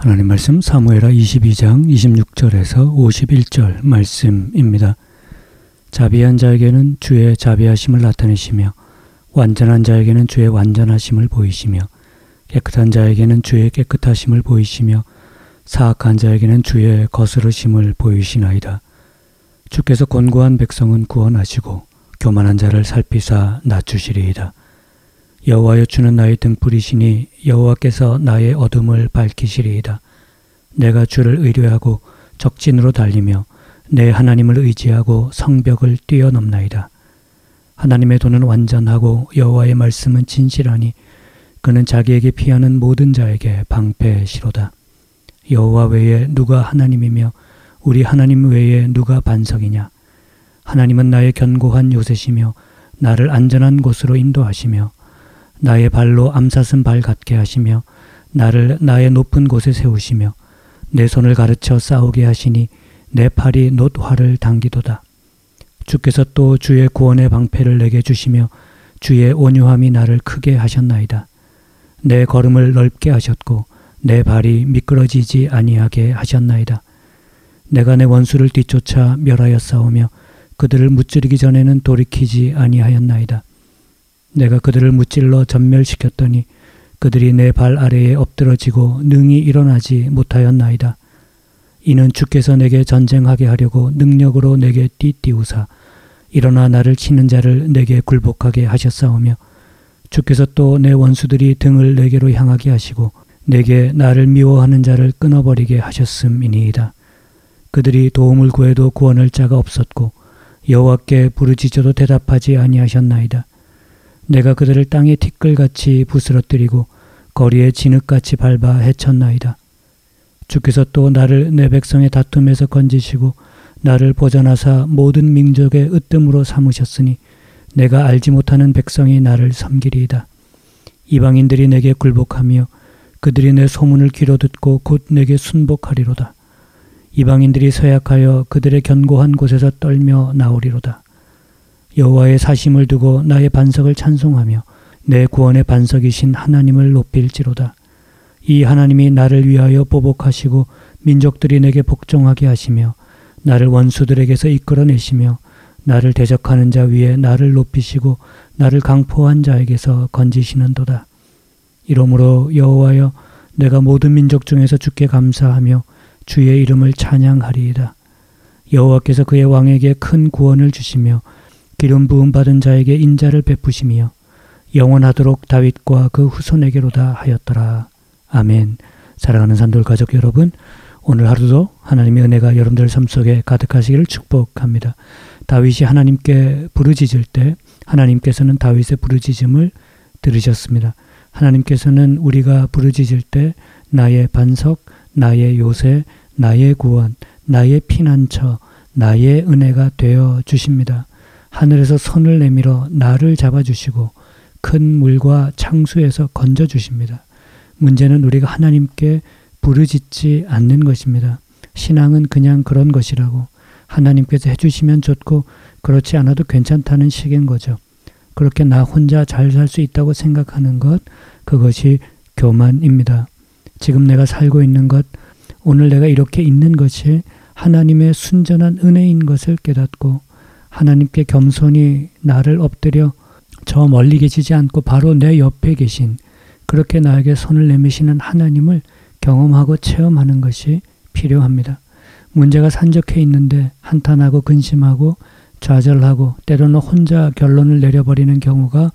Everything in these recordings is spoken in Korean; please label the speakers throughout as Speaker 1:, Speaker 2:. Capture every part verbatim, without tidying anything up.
Speaker 1: 하나님 말씀 사무엘하 이십이 장 이십육 절에서 오십일 절 말씀입니다. 자비한 자에게는 주의 자비하심을 나타내시며 완전한 자에게는 주의 완전하심을 보이시며 깨끗한 자에게는 주의 깨끗하심을 보이시며 사악한 자에게는 주의 거스르심을 보이시나이다. 주께서 곤고한 백성은 구원하시고 교만한 자를 살피사 낮추시리이다. 여호와여, 주는 나의 등불이시니 여호와께서 나의 어둠을 밝히시리이다. 내가 주를 의뢰하고 적진으로 달리며 내 하나님을 의지하고 성벽을 뛰어넘나이다. 하나님의 도는 완전하고 여호와의 말씀은 진실하니 그는 자기에게 피하는 모든 자에게 방패시로다. 여호와 외에 누가 하나님이며 우리 하나님 외에 누가 반석이냐. 하나님은 나의 견고한 요새시며 나를 안전한 곳으로 인도하시며 나의 발로 암사슴 발 같게 하시며 나를 나의 높은 곳에 세우시며 내 손을 가르쳐 싸우게 하시니 내 팔이 놋 활을 당기도다. 주께서 또 주의 구원의 방패를 내게 주시며 주의 온유함이 나를 크게 하셨나이다. 내 걸음을 넓게 하셨고 내 발이 미끄러지지 아니하게 하셨나이다. 내가 내 원수를 뒤쫓아 멸하여 싸우며 그들을 무찌르기 전에는 돌이키지 아니하였나이다. 내가 그들을 무찔러 전멸시켰더니 그들이 내 발 아래에 엎드러지고 능히 일어나지 못하였나이다. 이는 주께서 내게 전쟁하게 하려고 능력으로 내게 띠띠우사 일어나 나를 치는 자를 내게 굴복하게 하셨사오며 주께서 또 내 원수들이 등을 내게로 향하게 하시고 내게 나를 미워하는 자를 끊어버리게 하셨음이니이다. 그들이 도움을 구해도 구원할 자가 없었고 여호와께 부르짖어도 대답하지 아니하셨나이다. 내가 그들을 땅에 티끌같이 부스러뜨리고 거리에 진흙같이 밟아 해쳤나이다. 주께서 또 나를 내 백성의 다툼에서 건지시고 나를 보전하사 모든 민족의 으뜸으로 삼으셨으니 내가 알지 못하는 백성이 나를 섬기리이다. 이방인들이 내게 굴복하며 그들이 내 소문을 귀로 듣고 곧 내게 순복하리로다. 이방인들이 쇠약하여 그들의 견고한 곳에서 떨며 나오리로다. 여호와의 사심을 두고 나의 반석을 찬송하며 내 구원의 반석이신 하나님을 높일지로다. 이 하나님이 나를 위하여 보복하시고 민족들이 내게 복종하게 하시며 나를 원수들에게서 이끌어내시며 나를 대적하는 자 위에 나를 높이시고 나를 강포한 자에게서 건지시는도다. 이러므로 여호와여, 내가 모든 민족 중에서 주께 감사하며 주의 이름을 찬양하리이다. 여호와께서 그의 왕에게 큰 구원을 주시며 기름 부음 받은 자에게 인자를 베푸시며 영원하도록 다윗과 그 후손에게로다 하였더라. 아멘. 사랑하는 산돌 가족 여러분, 오늘 하루도 하나님의 은혜가 여러분들 삶 속에 가득하시기를 축복합니다. 다윗이 하나님께 부르짖을 때 하나님께서는 다윗의 부르짖음을 들으셨습니다. 하나님께서는 우리가 부르짖을 때 나의 반석, 나의 요새, 나의 구원, 나의 피난처, 나의 은혜가 되어 주십니다. 하늘에서 손을 내밀어 나를 잡아주시고 큰 물과 창수에서 건져주십니다. 문제는 우리가 하나님께 부르짖지 않는 것입니다. 신앙은 그냥 그런 것이라고, 하나님께서 해주시면 좋고 그렇지 않아도 괜찮다는 식인 거죠. 그렇게 나 혼자 잘 살 수 있다고 생각하는 것, 그것이 교만입니다. 지금 내가 살고 있는 것, 오늘 내가 이렇게 있는 것이 하나님의 순전한 은혜인 것을 깨닫고 하나님께 겸손히 나를 엎드려 저 멀리 계시지 않고 바로 내 옆에 계신, 그렇게 나에게 손을 내미시는 하나님을 경험하고 체험하는 것이 필요합니다. 문제가 산적해 있는데 한탄하고 근심하고 좌절하고 때로는 혼자 결론을 내려버리는 경우가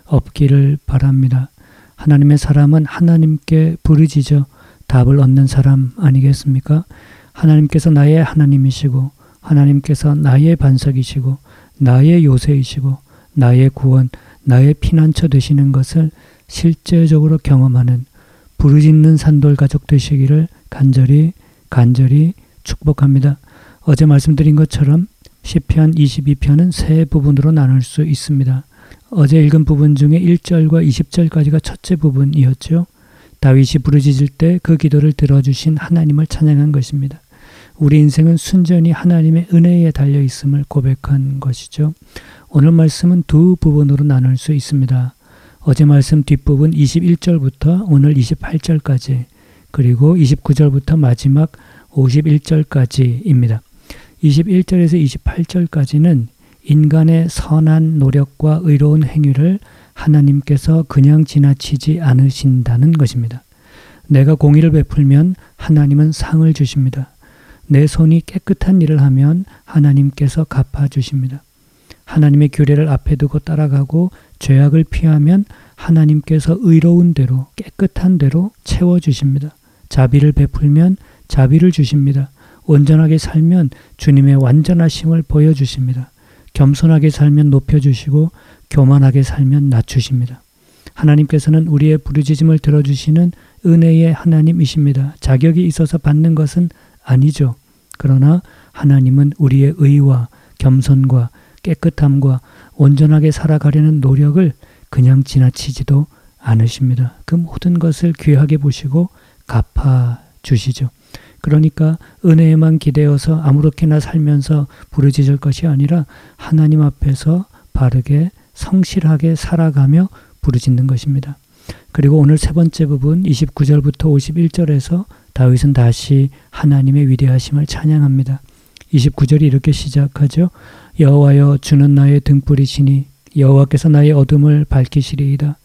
Speaker 1: 없기를 바랍니다. 하나님의 사람은 하나님께 부르짖어 답을 얻는 사람 아니겠습니까? 하나님께서 나의 하나님이시고 하나님께서 나의 반석이시고 나의 요새이시고 나의 구원, 나의 피난처 되시는 것을 실제적으로 경험하는 부르짖는 산돌 가족 되시기를 간절히 간절히 축복합니다. 어제 말씀드린 것처럼 시편 이십이 편은 세 부분으로 나눌 수 있습니다. 어제 읽은 부분 중에 일 절과 이십 절까지가 첫째 부분이었죠. 다윗이 부르짖을 때 그 기도를 들어주신 하나님을 찬양한 것입니다. 우리 인생은 순전히 하나님의 은혜에 달려있음을 고백한 것이죠. 오늘 말씀은 두 부분으로 나눌 수 있습니다. 어제 말씀 뒷부분 이십일 절부터 오늘 이십팔 절까지, 그리고 이십구 절부터 마지막 오십일 절까지입니다. 이십일 절에서 이십팔 절까지는 인간의 선한 노력과 의로운 행위를 하나님께서 그냥 지나치지 않으신다는 것입니다. 내가 공의를 베풀면 하나님은 상을 주십니다. 내 손이 깨끗한 일을 하면 하나님께서 갚아주십니다. 하나님의 규례를 앞에 두고 따라가고 죄악을 피하면 하나님께서 의로운 대로 깨끗한 대로 채워주십니다. 자비를 베풀면 자비를 주십니다. 온전하게 살면 주님의 완전하심을 보여주십니다. 겸손하게 살면 높여주시고 교만하게 살면 낮추십니다. 하나님께서는 우리의 부르짖음을 들어주시는 은혜의 하나님이십니다. 자격이 있어서 받는 것은 아니죠. 그러나 하나님은 우리의 의와 겸손과 깨끗함과 온전하게 살아가려는 노력을 그냥 지나치지도 않으십니다. 그 모든 것을 귀하게 보시고 갚아주시죠. 그러니까 은혜에만 기대어서 아무렇게나 살면서 부르짖을 것이 아니라 하나님 앞에서 바르게 성실하게 살아가며 부르짖는 것입니다. 그리고 오늘 세 번째 부분 이십구 절부터 오십일 절에서 다윗은 다시 하나님의 위대하심을 찬양합니다. 이십구 절이 이렇게 시작하죠. 여호와여 주는 나의 등불이시니 여호와께서 나의 어둠을 밝히시리이다.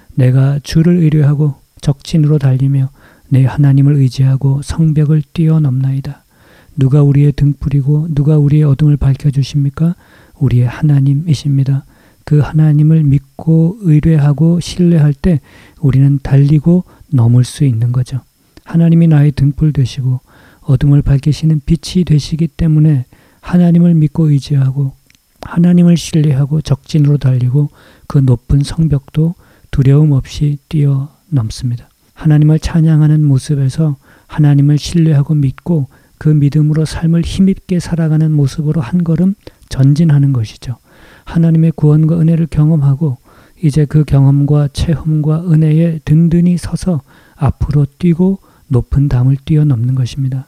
Speaker 1: 내가 주를 의뢰하고 적진으로 달리며 내 하나님을 의지하고 성벽을 뛰어넘나이다. 누가 우리의 등불이고 누가 우리의 어둠을 밝혀주십니까? 우리의 하나님이십니다. 그 하나님을 믿고 의뢰하고 신뢰할 때 우리는 달리고 넘을 수 있는 거죠. 하나님이 나의 등불 되시고 어둠을 밝히시는 빛이 되시기 때문에 하나님을 믿고 의지하고 하나님을 신뢰하고 적진으로 달리고 그 높은 성벽도 두려움 없이 뛰어넘습니다. 하나님을 찬양하는 모습에서 하나님을 신뢰하고 믿고 그 믿음으로 삶을 힘있게 살아가는 모습으로 한 걸음 전진하는 것이죠. 하나님의 구원과 은혜를 경험하고 이제 그 경험과 체험과 은혜에 든든히 서서 앞으로 뛰고 높은 담을 뛰어넘는 것입니다.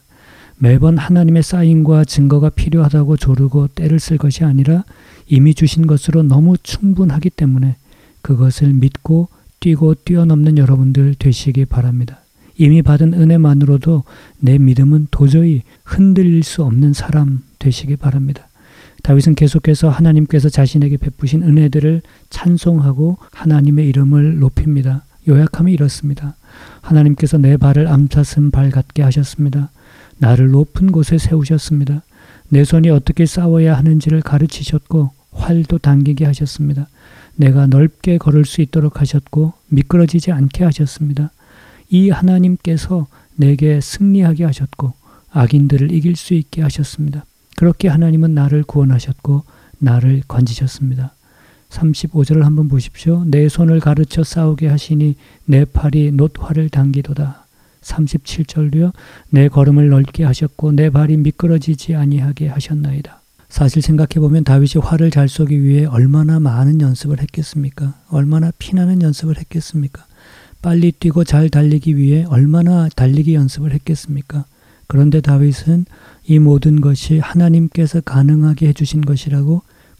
Speaker 1: 매번 하나님의 사인과 증거가 필요하다고 조르고 때를 쓸 것이 아니라 이미 주신 것으로 너무 충분하기 때문에 그것을 믿고 뛰고 뛰어넘는 여러분들 되시기 바랍니다. 이미 받은 은혜만으로도 내 믿음은 도저히 흔들릴 수 없는 사람 되시기 바랍니다. 다윗은 계속해서 하나님께서 자신에게 베푸신 은혜들을 찬송하고 하나님의 이름을 높입니다. 요약하면 이렇습니다. 하나님께서 내 발을 암사슴 발 같게 하셨습니다. 나를 높은 곳에 세우셨습니다. 내 손이 어떻게 싸워야 하는지를 가르치셨고 활도 당기게 하셨습니다. 내가 넓게 걸을 수 있도록 하셨고 미끄러지지 않게 하셨습니다. 이 하나님께서 내게 승리하게 하셨고 악인들을 이길 수 있게 하셨습니다. 그렇게 하나님은 나를 구원하셨고 나를 건지셨습니다. 삼십오 절을 한번 보십시오. 내 손을 가르쳐 싸우게 하시니 내 팔이 놋활을 당기도다. 삼십칠 절도요. 내 걸음을 넓게 하셨고 내 발이 미끄러지지 아니하게 하셨나이다. 사실 생각해보면 다윗이 활을 잘 쏘기 위해 얼마나 많은 연습을 했겠습니까? 얼마나 피나는 연습을 했겠습니까? 빨리 뛰고 잘 달리기 위해 얼마나 달리기 연습을 했겠습니까? 그런데 다윗은 이 모든 것이 하나님께서 가능하게 해주신 것이라고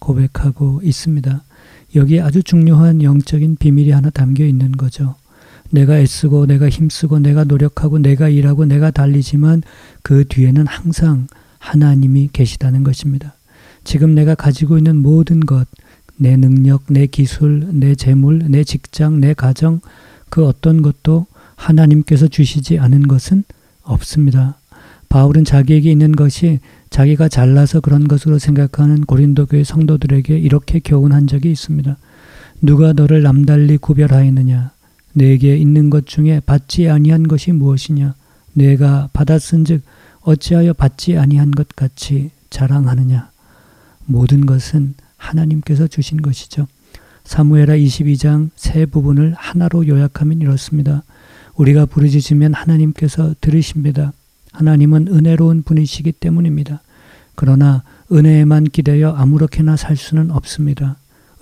Speaker 1: 고백하고 있습니다. 여기에 아주 중요한 영적인 비밀이 하나 담겨 있는 거죠. 내가 애쓰고 내가 힘쓰고 내가 노력하고 내가 일하고 내가 달리지만 그 뒤에는 항상 하나님이 계시다는 것입니다. 지금 내가 가지고 있는 모든 것, 내 능력, 내 기술, 내 재물, 내 직장, 내 가정, 그 어떤 것도 하나님께서 주시지 않은 것은 없습니다. 바울은 자기에게 있는 것이 자기가 잘나서 그런 것으로 생각하는 고린도 교회 성도들에게 이렇게 교훈한 적이 있습니다. 누가 너를 남달리 구별하였느냐? 내게 있는 것 중에 받지 아니한 것이 무엇이냐? 내가 받았은즉 어찌하여 받지 아니한 것 같이 자랑하느냐? 모든 것은 하나님께서 주신 것이죠. 사무엘하 이십이 장 세 부분을 하나로 요약하면 이렇습니다. 우리가 부르짖으면 하나님께서 들으십니다. 하나님은 은혜로운 분이시기 때문입니다. 그러나 은혜에만 기대어 아무렇게나 살 수는 없습니다.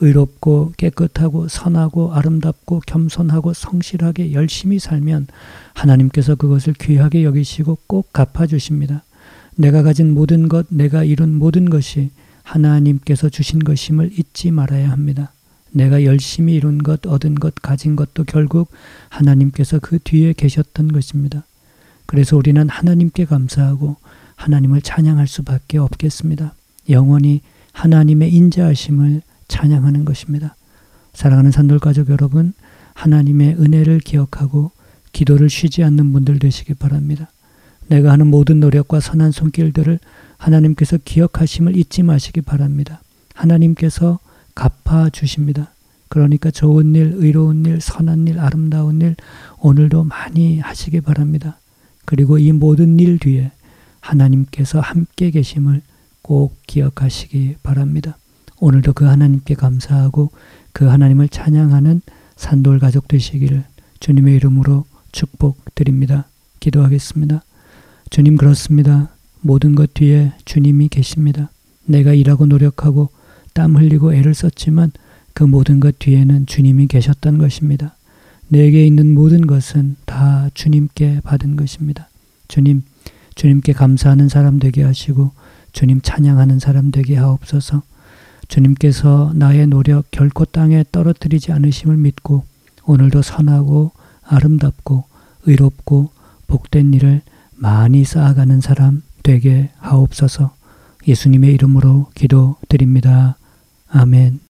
Speaker 1: 의롭고 깨끗하고 선하고 아름답고 겸손하고 성실하게 열심히 살면 하나님께서 그것을 귀하게 여기시고 꼭 갚아주십니다. 내가 가진 모든 것, 내가 이룬 모든 것이 하나님께서 주신 것임을 잊지 말아야 합니다. 내가 열심히 이룬 것, 얻은 것, 가진 것도 결국 하나님께서 그 뒤에 계셨던 것입니다. 그래서 우리는 하나님께 감사하고 하나님을 찬양할 수밖에 없겠습니다. 영원히 하나님의 인자하심을 찬양하는 것입니다. 사랑하는 산돌가족 여러분, 하나님의 은혜를 기억하고 기도를 쉬지 않는 분들 되시기 바랍니다. 내가 하는 모든 노력과 선한 손길들을 하나님께서 기억하심을 잊지 마시기 바랍니다. 하나님께서 갚아주십니다. 그러니까 좋은 일, 의로운 일, 선한 일, 아름다운 일 오늘도 많이 하시기 바랍니다. 그리고 이 모든 일 뒤에 하나님께서 함께 계심을 꼭 기억하시기 바랍니다. 오늘도 그 하나님께 감사하고 그 하나님을 찬양하는 산돌 가족 되시기를 주님의 이름으로 축복드립니다. 기도하겠습니다. 주님, 그렇습니다. 모든 것 뒤에 주님이 계십니다. 내가 일하고 노력하고 땀 흘리고 애를 썼지만 그 모든 것 뒤에는 주님이 계셨던 것입니다. 내게 있는 모든 것은 다 주님께 받은 것입니다. 주님, 주님께 감사하는 사람 되게 하시고 주님 찬양하는 사람 되게 하옵소서. 주님께서 나의 노력 결코 땅에 떨어뜨리지 않으심을 믿고 오늘도 선하고 아름답고 의롭고 복된 일을 많이 쌓아가는 사람 되게 하옵소서. 예수님의 이름으로 기도드립니다. 아멘.